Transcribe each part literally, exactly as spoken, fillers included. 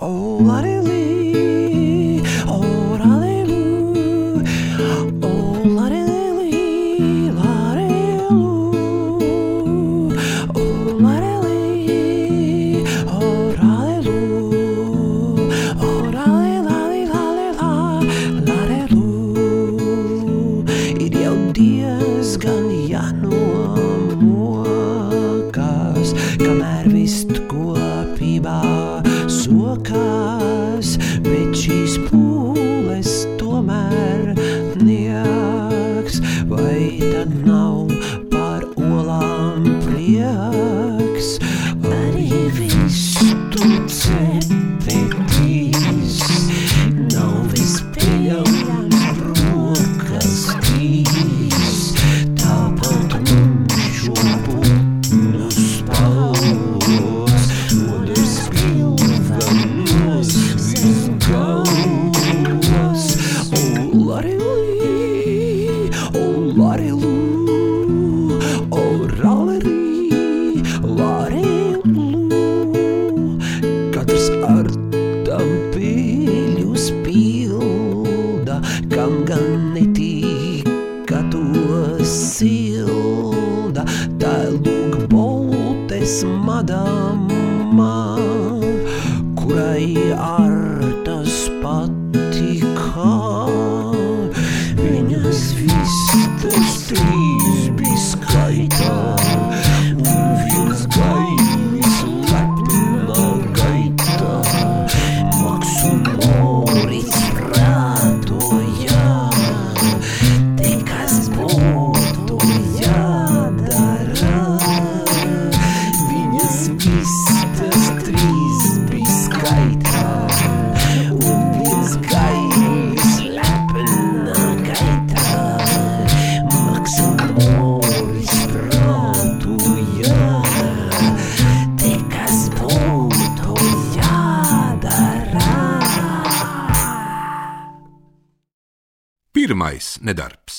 Oh, la-de-lee, oh, la-de-loo, oh, la-de-lee, la-de-loo, oh, la-de-lee, oh, la-de-loo, oh, la-de-la-de-la-de-la, la-de-loo. Ir jau diezgan jānomokas, kamēr vist kopībā sokās, bet šīs pūles tomēr niegs, vai tad nav par olām prieks, arī vistu cepetīs, nav vispieejams brokastīs, tāpat mums šo putnu spalvos, nodas pilvenos visgalvos. Oh, la-de-lee, oh, la-de-loo, oh, la-de-lee, la-de-loo. Katrs ar tam pīļus pilda, kam gan netika to silda, tā lūk Boltes madama, kurai ar tas patika. Viņas vistas trīs bija skaitā, un viens gainis lepnā gaitā. Maks un Morits prātoja, te kas būtu jādara. Viņas vistas trīs bija skaitā, un viens gainis lepnā gaitā. Maks un Morits prātoja, te kas būtu jādara. Pirmais nedarbs.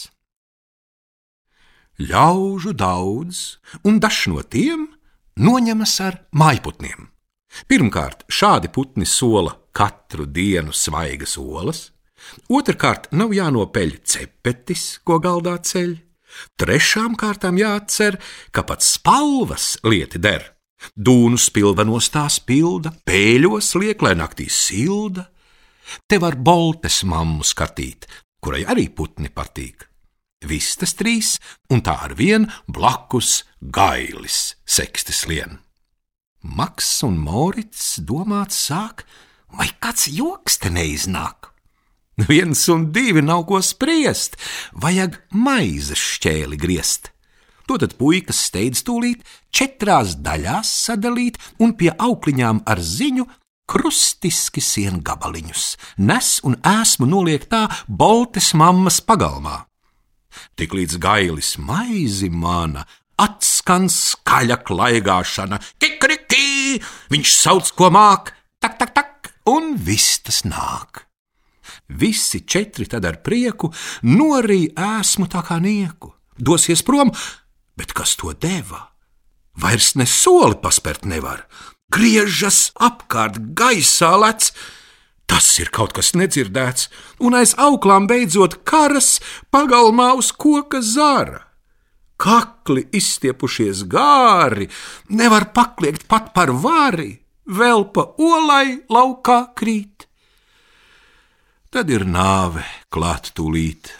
Ļaužu daudz, un dažs no tiem noņemas ar mājputniem. Pirmkārt, šādi putni sola katru dienu svaigas olas, otrkārt nav jānopeļ cepetis, ko galdā ceļ, trešām kārtām jāatcer, ka pat spalvas lieti der. Dūnus pilvenos tās pilda, pēļos liek, lai naktī silda. Te var Boltes mammu skatīt, kurai arī putni patīk. Vistas trīs, un tā ar vien blakus gailis sekstis lien. Maks un Morits domāt sāk, vai kāds joks te neiznāk. Viens un divi nav ko spriest, vajag maizes šķēli griezt. Totad puikas steidz tūlīt četrās daļās sadalīt un pie aukliņām ar ziņu krustiski sien gabaliņus nes un ēsmu noliek tā Boltes mammas pagalmā. Tiklīdz gailis maizi mana, atskan skaļa klaigāšana, kikrikī, viņš sauc, ko māk, tak, tak, tak, un vistas nāk. Visi četri tad ar prieku norī ēsmu tā kā nieku, dosies prom, bet kas to deva? Vairs ne soli paspert nevar, griežas apkārt, gaisā lec. Tas ir kaut kas nedzirdēts, un aiz auklām beidzot karas pagalmā uz koka zara. Kakli izstiepušies gāri, nevar pakliegt pat par vari, vēl pa olai laukā krīt. Tad ir nāve klāt tūlīt.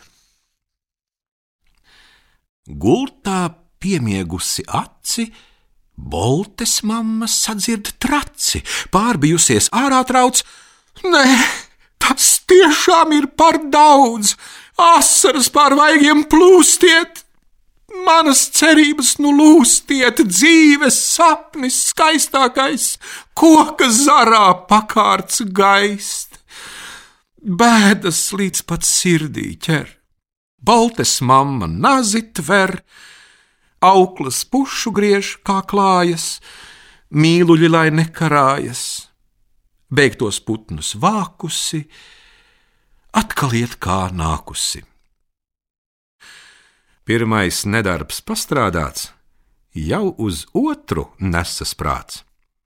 Gultā piemiegusi aci, Boltes mamma sadzird traci, pārbijusies ārā trauc. Nē, tas tiešām ir par daudz, asaras pār vaigiem plūstiet, manas cerības nu lūstiet, dzīves sapnis skaistākais, koka zarā pakārts gaist. Bēdas līdz pat sirdī ķer, Boltes mamma nazi tver, auklas pušu griež kā klājas, mīluļi lai nekarājas. Beigtos putnus vākusi, atkal iet kā nākusi. Pirmais nedarbs pastrādāts, jau uz otru nesas prāts.